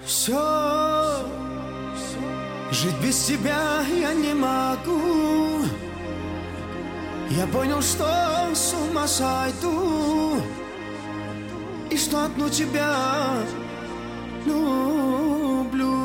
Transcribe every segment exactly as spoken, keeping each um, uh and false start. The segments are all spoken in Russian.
Все, жить без тебя я не могу. Я понял, что с ума сойду, и что одну тебя люблю.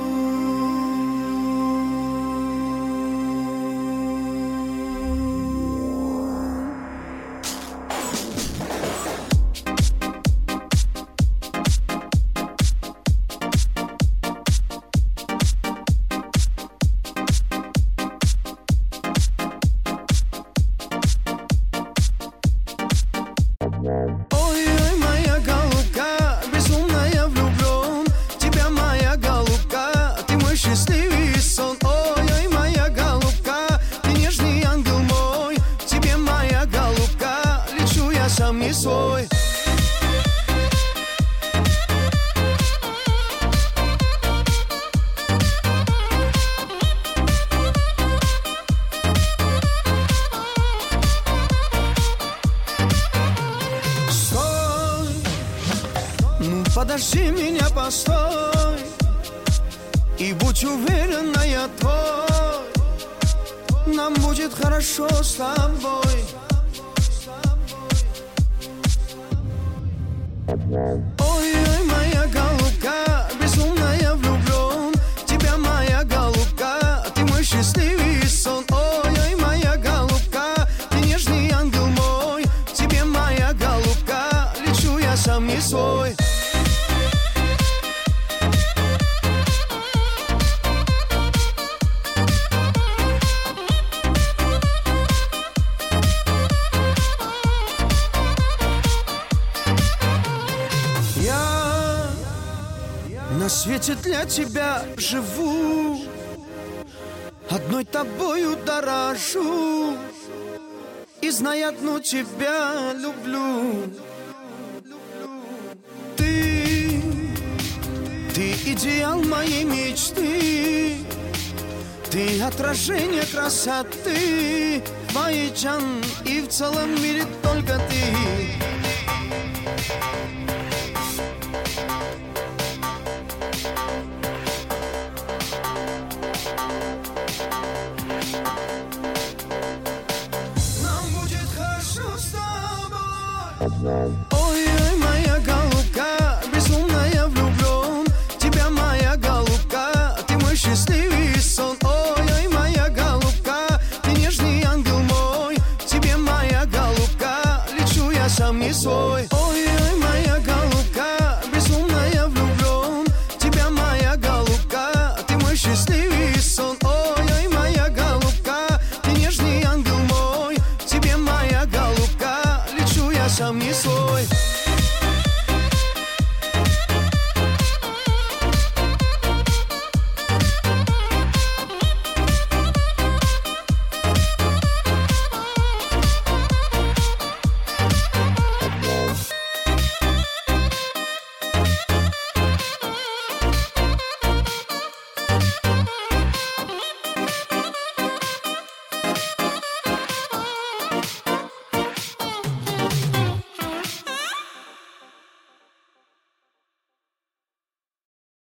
Ой-ой, моя голубка, безумно я влюблен. Тебя, моя голубка, ты мой счастливый сон. Ой-ой, моя голубка, ты нежный ангел мой. Тебе, моя голубка, лечу я сам не свой. Подожди меня, постой, и будь уверена, я твой. Нам будет хорошо с тобой. Ой-ой, моя голубка, безумно я влюблен. Тебя, моя голубка, ты мой счастливый сон. Ой-ой, моя голубка, ты нежный ангел мой. Тебе, моя голубка, лечу я сам не свой. На свете для тебя живу, одной тобою дорожу, и знай, одну тебя люблю. Ты, ты идеал моей мечты, ты отражение красоты моей Джан, и в целом мире только ты. Ой-ой, моя голубка, безумно я влюблен. Тебя, моя голубка, ты мой счастливый сон. Ой-ой, моя голубка, ты нежный ангел мой. Тебе, моя голубка, лечу я сам не свой. Ой-ой, моя голубка, безумно я влюблен. Тебя, моя голубка, ты мой счастливый сон. Ой-ой, моя голубка, ты нежный ангел мой. Тебе, моя голубка, лечу я сам не свой.